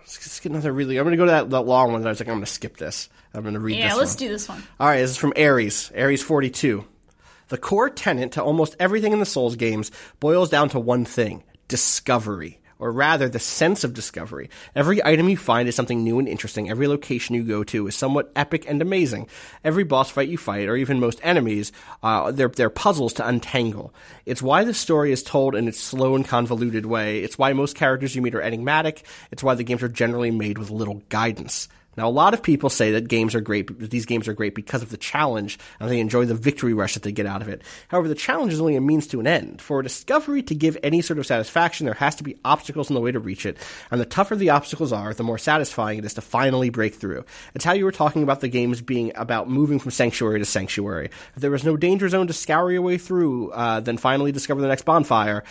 let's get another really. I'm going to go to that long one that I was like, I'm going to skip this. I'm going to read this one. Yeah, let's do this one. All right, this is from Ares 42. The core tenet to almost everything in the Souls games boils down to one thing: discovery. Or rather, the sense of discovery. Every item you find is something new and interesting. Every location you go to is somewhat epic and amazing. Every boss fight you fight, or even most enemies, they're puzzles to untangle. It's why the story is told in its slow and convoluted way. It's why most characters you meet are enigmatic. It's why the games are generally made with little guidance. Now, a lot of people say that these games are great because of the challenge, and they enjoy the victory rush that they get out of it. However, the challenge is only a means to an end. For a discovery to give any sort of satisfaction, there has to be obstacles in the way to reach it, and the tougher the obstacles are, the more satisfying it is to finally break through. It's how you were talking about the games being about moving from sanctuary to sanctuary. If there was no danger zone to scour your way through, then finally discover the next bonfire,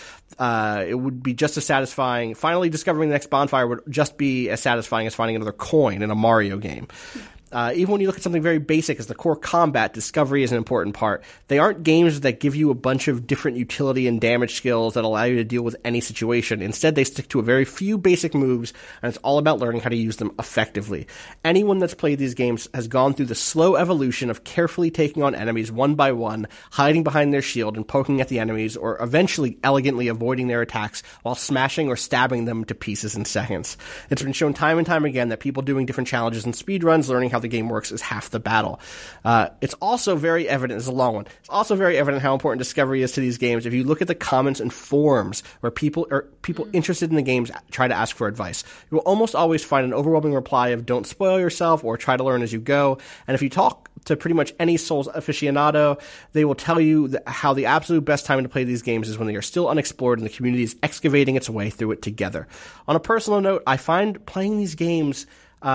it would be just as satisfying. Finally discovering the next bonfire would just be as satisfying as finding another coin in a Mario game. Even when you look at something very basic as the core combat, discovery is an important part. They aren't games that give you a bunch of different utility and damage skills that allow you to deal with any situation. Instead, they stick to a very few basic moves, and it's all about learning how to use them effectively. Anyone that's played these games has gone through the slow evolution of carefully taking on enemies one by one, hiding behind their shield and poking at the enemies, or eventually elegantly avoiding their attacks while smashing or stabbing them to pieces in seconds. It's been shown time and time again that people doing different challenges and speedruns, learning how the game works, is half the battle. It's also very evident, it's a long one, it's also very evident how important discovery is to these games if you look at the comments and forums where people interested in the games try to ask for advice. You will almost always find an overwhelming reply of don't spoil yourself or try to learn as you go. And if you talk to pretty much any Souls aficionado, they will tell you how the absolute best time to play these games is when they are still unexplored and the community is excavating its way through it together. On a personal note, I find playing these games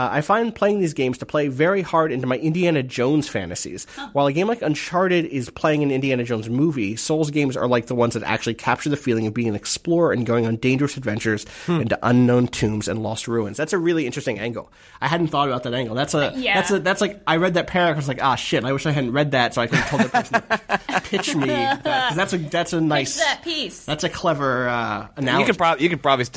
to play very hard into my Indiana Jones fantasies. While a game like Uncharted is playing an Indiana Jones movie, Souls games are like the ones that actually capture the feeling of being an explorer and going on dangerous adventures into unknown tombs and lost ruins. That's a really interesting angle. I hadn't thought about that angle. That's like, I read that paragraph, I was like, shit, I wish I hadn't read that so I could have told the person to pitch me that. 'Cause that's a nice, that piece. That's a clever, analogy. You could probably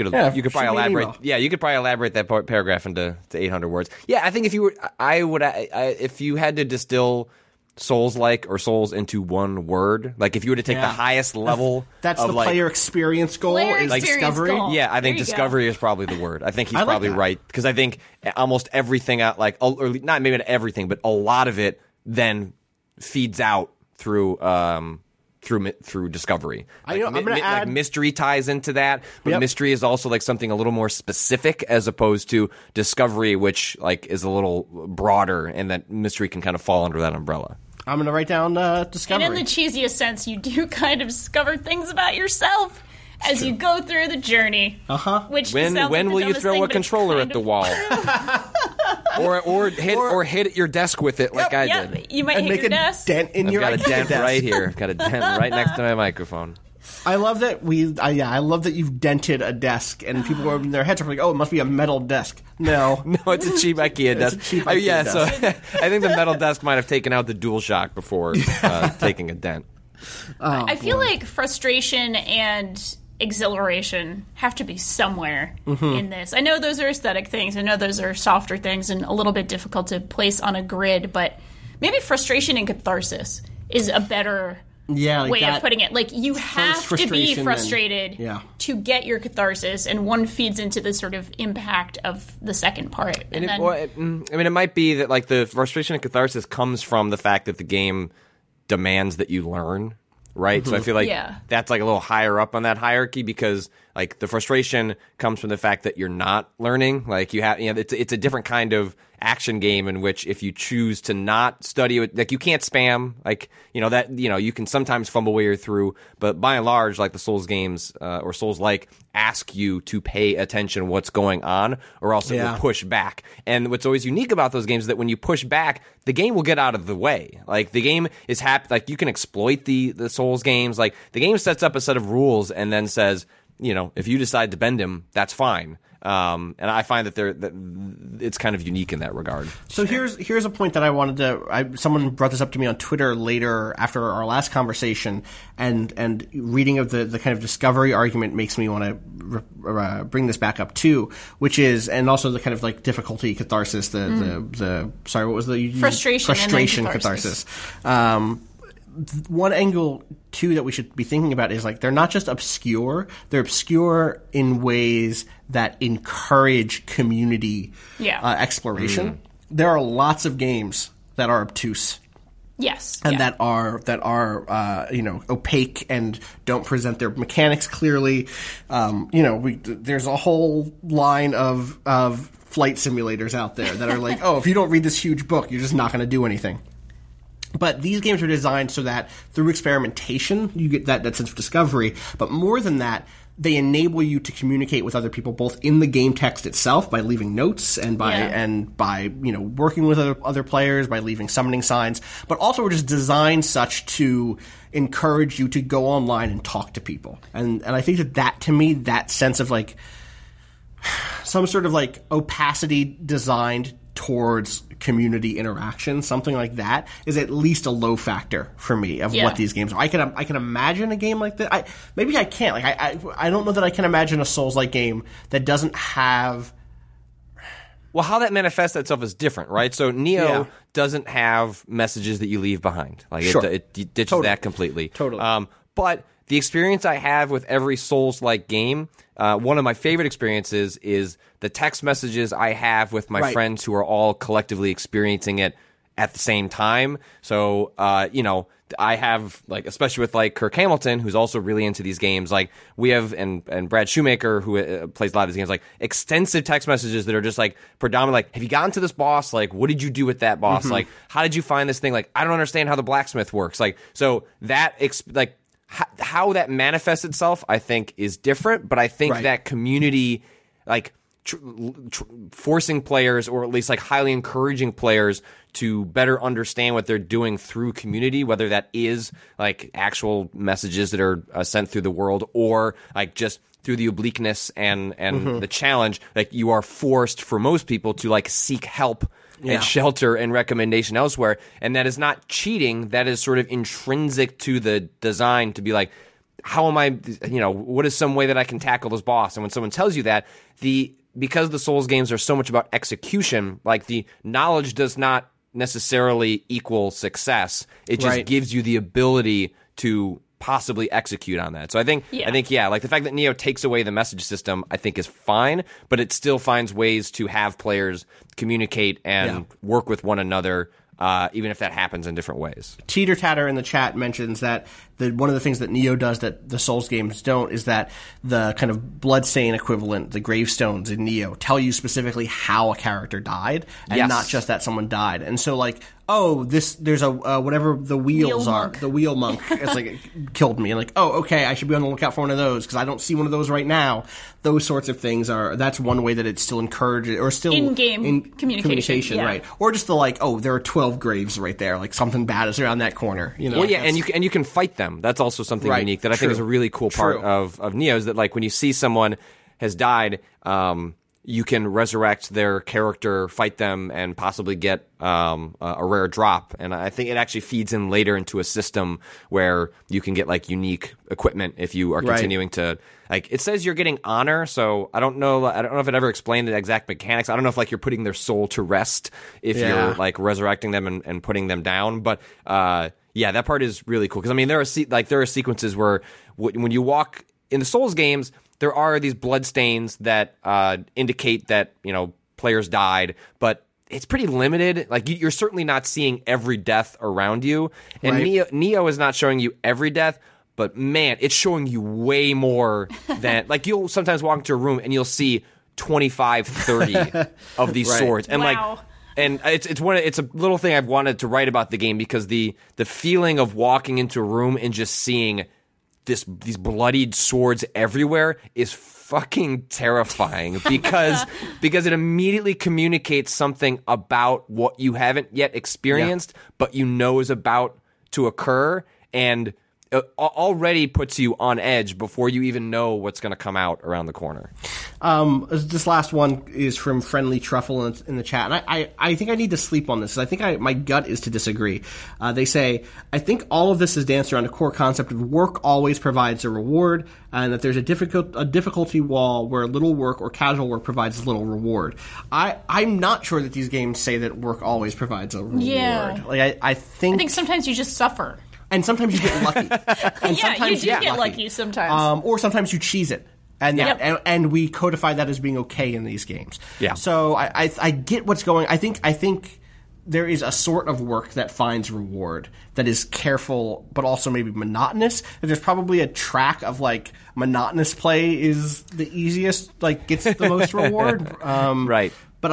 elaborate that paragraph into to 800 words. Yeah, I think if you had to distill Souls-like or Souls into one word, like if you were to take the highest level, that's the player experience goal, is discovery. Goal. Yeah, I think discovery is probably the word. I think he's probably right, because I think almost everything out, like, or not maybe not everything, but a lot of it then feeds out through discovery. I'm going to add, like, mystery ties into that, but mystery is also like something a little more specific as opposed to discovery, which like is a little broader, and that mystery can kind of fall under that umbrella. I'm going to write down discovery. And in the cheesiest sense, you do kind of discover things about yourself as you go through the journey. Which when will you throw a controller at the wall? or hit your desk with it like I did. You might hit your desk. Dent in your I've got a dent right here. I've got a dent right next to my microphone. I love that I love that you've dented a desk, and people are in their heads are like, "Oh, it must be a metal desk." No, it's a cheap IKEA desk. So I think the metal desk might have taken out the DualShock before taking a dent. I feel like frustration and exhilaration have to be somewhere in this. I know those are aesthetic things. I know those are softer things and a little bit difficult to place on a grid, but maybe frustration and catharsis is a better way of putting it. Like, you have to be frustrated to get your catharsis, and one feeds into the sort of impact of the second part. It might be that, like, the frustration and catharsis comes from the fact that the game demands that you learn. Right? So I feel like that's like a little higher up on that hierarchy, because like the frustration comes from the fact that you're not learning. Like it's a different kind of action game in which if you choose to not study it, like you can't spam, like, you can sometimes fumble way through, but by and large, like the Souls games, or Souls-like, ask you to pay attention to what's going on, or else it will push back. And what's always unique about those games is that when you push back, the game will get out of the way. Like, the game is happy, like, you can exploit the Souls games. Like, the game sets up a set of rules and then says, if you decide to bend him, that's fine. And I find that it's kind of unique in that regard. So here's a point that I wanted to. Someone brought this up to me on Twitter later after our last conversation, and reading of the kind of discovery argument makes me want to bring this back up too, which is, and also the kind of like difficulty catharsis, the sorry, what was the frustration catharsis. One angle too that we should be thinking about is like they're not just obscure; they're obscure in ways that encourage community exploration. There are lots of games that are obtuse. Yes, and that are opaque and don't present their mechanics clearly. There's a whole line of flight simulators out there that are like, oh, if you don't read this huge book, you're just not going to do anything. But these games are designed so that through experimentation, you get that sense of discovery. But more than that, they enable you to communicate with other people, both in the game text itself by leaving notes and by working with other players, by leaving summoning signs, but also we're just designed such to encourage you to go online and talk to people. And I think that to me, that sense of like some sort of like opacity designed towards community interaction, something like that, is at least a low factor for me of what these games are. I can imagine a game like that. Maybe I can't. Like I don't know that I can imagine a Souls-like game that doesn't have. Well, how that manifests itself is different, right? So Neo doesn't have messages that you leave behind. Like it ditches that completely. Totally. But the experience I have with every Souls-like game, one of my favorite experiences is the text messages I have with my friends who are all collectively experiencing it at the same time. So, I have, like, especially with, like, Kirk Hamilton, who's also really into these games, like, we have, and Brad Shoemaker, who plays a lot of these games, like, extensive text messages that are just, like, predominantly, like, have you gotten to this boss? Like, what did you do with that boss? Like, how did you find this thing? Like, I don't understand how the blacksmith works. Like, so that, how that manifests itself, I think, is different, but I think that community, like, forcing players, or at least like highly encouraging players, to better understand what they're doing through community, whether that is like actual messages that are sent through the world, or like just through the obliqueness and the challenge. Like, you are forced, for most people, to like seek help and shelter and recommendation elsewhere. And that is not cheating. That is sort of intrinsic to the design, to be like, how am I, what is some way that I can tackle this boss? And when someone tells you that, because the Souls games are so much about execution, like, the knowledge does not necessarily equal success. It just gives you the ability to possibly execute on that. So I think like the fact that Neo takes away the message system, I think is fine, but it still finds ways to have players communicate and work with one another, even if that happens in different ways. Teeter Tatter in the chat mentions that one of the things that Neo does that the Souls games don't is that the kind of Bloodstain equivalent, the gravestones in Neo, tell you specifically how a character died, and not just that someone died. And so, like, there's a whatever the wheels are, the wheel monk, it's like, it killed me. And like, okay, I should be on the lookout for one of those because I don't see one of those right now. Those sorts of things that's one way that it still encourages, or still in-game communication, right? Or just the like, there are 12 graves right there, like something bad is around that corner, Well, and you can fight them. That's also something unique that I think is a really cool part of Neo, is that, like, when you see someone has died, you can resurrect their character, fight them, and possibly get a rare drop. And I think it actually feeds in later into a system where you can get, like, unique equipment if you are continuing to, like, it says you're getting honor. So I don't know if it ever explained the exact mechanics. I don't know if, like, you're putting their soul to rest if you're, like, resurrecting them and putting them down. But that part is really cool, because I mean there are sequences where when you walk in the Souls games, there are these blood stains that indicate that players died, but it's pretty limited. Like, you're certainly not seeing every death around you, and Neo is not showing you every death, but man, it's showing you way more than, like, you'll sometimes walk into a room and you'll see 25, 30 of these swords, and and it's a little thing I've wanted to write about the game, because the feeling of walking into a room and just seeing these bloodied swords everywhere is fucking terrifying, because it immediately communicates something about what you haven't yet experienced, but is about to occur. And already puts you on edge before you even know what's going to come out around the corner. This last one is from Friendly Truffle in the chat, and I think I need to sleep on this. I think my gut is to disagree. They say, I think all of this is danced around a core concept of work always provides a reward, and that there's a difficulty wall where little work or casual work provides little reward. I'm not sure that these games say that work always provides a reward. Yeah. Like I think sometimes you just suffer. And sometimes you get lucky. And sometimes you get lucky sometimes. Or sometimes you cheese it. And we codify that as being okay in these games. Yeah. So I get what's going. I think there is a sort of work that finds reward that is careful, but also maybe monotonous. There's probably a track of like monotonous play is the easiest, like gets the most reward. Right. But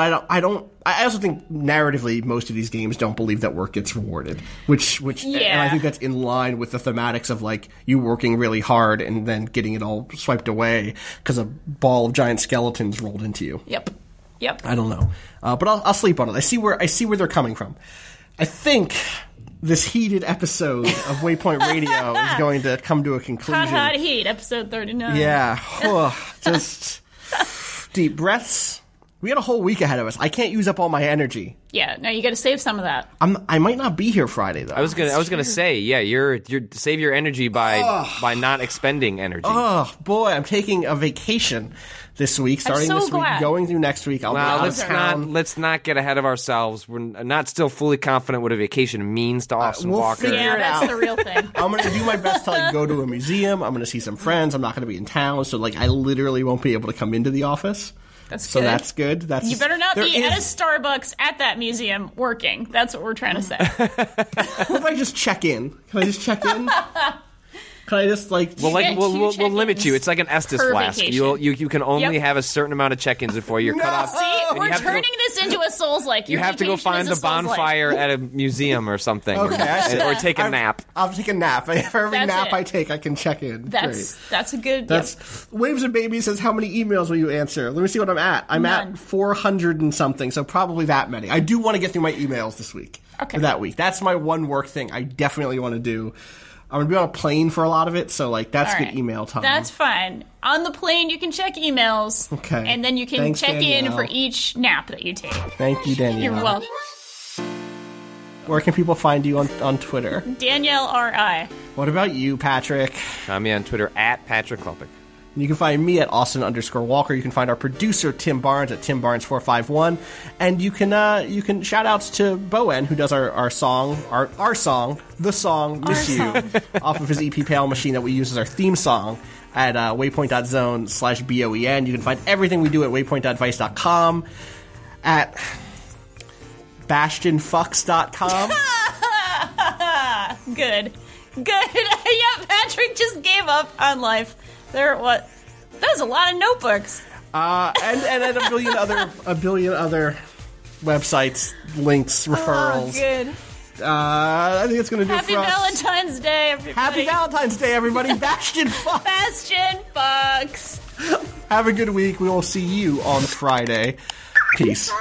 I also think narratively most of these games don't believe that work gets rewarded, which and I think that's in line with the thematics of like you working really hard and then getting it all swiped away because a ball of giant skeletons rolled into you. Yep. I don't know, but I'll sleep on it. I see where they're coming from. I think this heated episode of Waypoint Radio is going to come to a conclusion. Hot heat, episode 39. Yeah, just deep breaths. We had a whole week ahead of us. I can't use up all my energy. Yeah, no, you got to save some of that. I might not be here Friday though. I was gonna say, yeah, you're save your energy by not expending energy. Oh boy, I'm taking a vacation this week, starting this week, going through next week. I'll be out of town. Let's not get ahead of ourselves. We're not still fully confident what a vacation means to Austin Walker. Yeah, that's the real thing. I'm going to do my best to like go to a museum. I'm going to see some friends. I'm not going to be in town, so like I literally won't be able to come into the office. That's good. You better not be at a Starbucks at that museum working. That's what we're trying to say. What if I just check in? Can I just check in? Can I just like? We'll limit you. It's like an Estes flask. You can only have a certain amount of check-ins before you're cut off. See, we're turning this into a Souls-like. You have to go find a bonfire at a museum or something, or take a nap. I'll take a nap. For every nap I take, I can check in. That's a good. Waves and Baby says, "How many emails will you answer?" Let me see what I'm at. I'm at 400 and something, so probably that many. I do want to get through my emails this week. Okay. For that week, that's my one work thing. I definitely want to do. I'm going to be on a plane for a lot of it, so like that's good email time. That's fine. On the plane, you can check emails. Okay. And then you can check Danielle. in for each nap that you take. Thank you, Danielle. You're welcome. Where can people find you on Twitter? Danielle R.I. What about you, Patrick? Find me on Twitter at Patrick Klopik. You can find me at Austin_Walker. You can find our producer, Tim Barnes, at TimBarnes451. And you can shout outs to Bowen, who does our song, the song, Miss You, off of his EP Pale Machine that we use as our theme song at waypoint.zone/BOEN. You can find everything we do at waypoint.vice.com, at bastionfucks.com. Good. Yeah, Patrick just gave up on life. That was a lot of notebooks. And a billion other websites, links, referrals. Oh, good. I think it's going to do it for us. Happy Valentine's Day, everybody. Happy Valentine's Day, everybody. Bastion Fucks. Bastion Fucks. Have a good week. We will see you on Friday. Peace.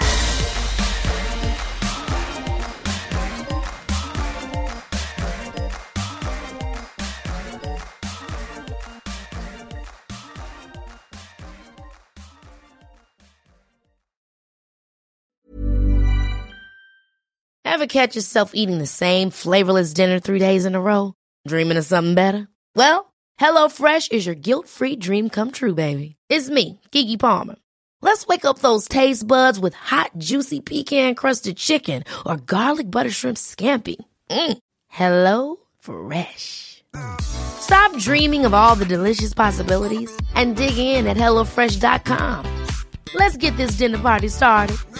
Ever catch yourself eating the same flavorless dinner 3 days in a row? Dreaming of something better? Well, HelloFresh is your guilt-free dream come true, baby. It's me, Keke Palmer. Let's wake up those taste buds with hot, juicy pecan-crusted chicken or garlic butter shrimp scampi. Hello Fresh. Stop dreaming of all the delicious possibilities and dig in at HelloFresh.com. Let's get this dinner party started.